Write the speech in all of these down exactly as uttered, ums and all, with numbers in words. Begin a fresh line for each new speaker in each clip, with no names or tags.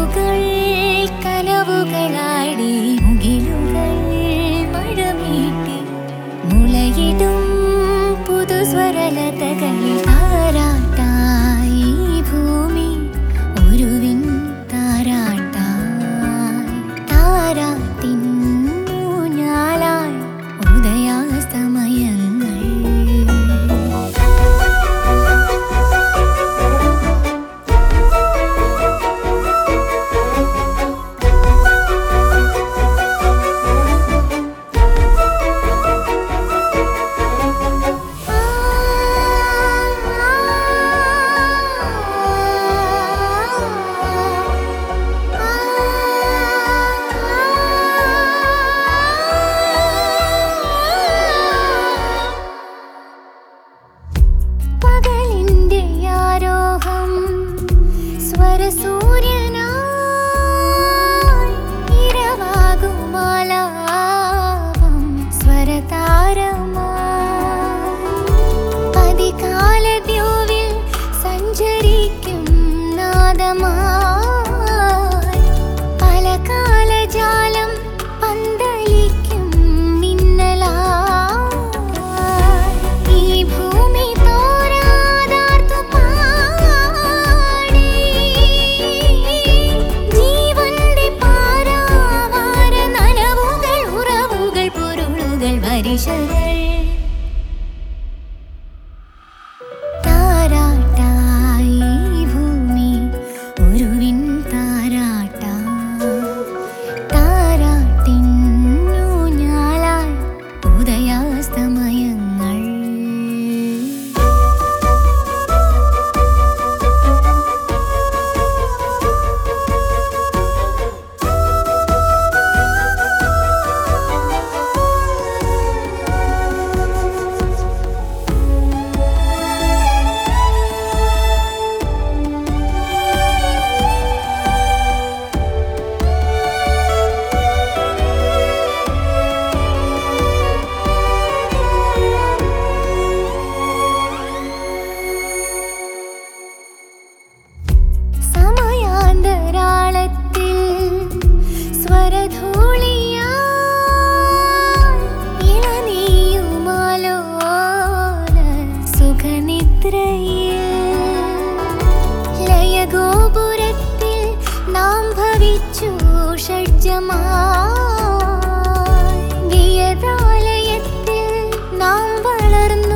നിലവുകൾ കനവുകളാടി മുകിലുകൾ മഴമീട്ടി മുളയിടും പുതുസ്വരലതകളിൽ താരാട്ടായി ഭൂമി ഒരുവിൻ താരാട്ടായി താരാട്ടിൻ ഊഞ്ഞാലായി ഉദയാസ്തമയങ്ങൾ. സ്വരസൂര്യനായി ഇരവാകുമാലാപം സ്വരതാരമായി പതികാലദ്യൂവിൽ സഞ്ചരിക്കും നാദമായി പല കാലജാലം പന്തലിക്കും മിന്നലായി ഈ ഭൂമി താരാട്ടായി ഭൂമി ഒരുവിൻ താരാട്ടാ താരാട്ടിൻ ഊഞ്ഞാലായി ഉദയാസ്തമയങ്ങൾ. ലയഗോപുരത്തിൽ നാം ഭവിച്ചു ഷഡ്ജമായി ഗീയതാലയത്തിൽ നാം വളർന്നു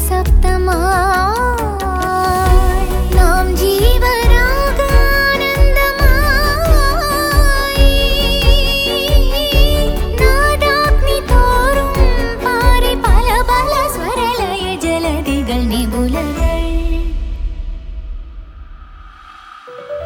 സപ്തമായി നാം ജീവരാഗാനന്ദമായി നാദാഗ്നി തോറും പാറി പല പല സ്വരലയ ജലധികൾ നിബുലകൾ.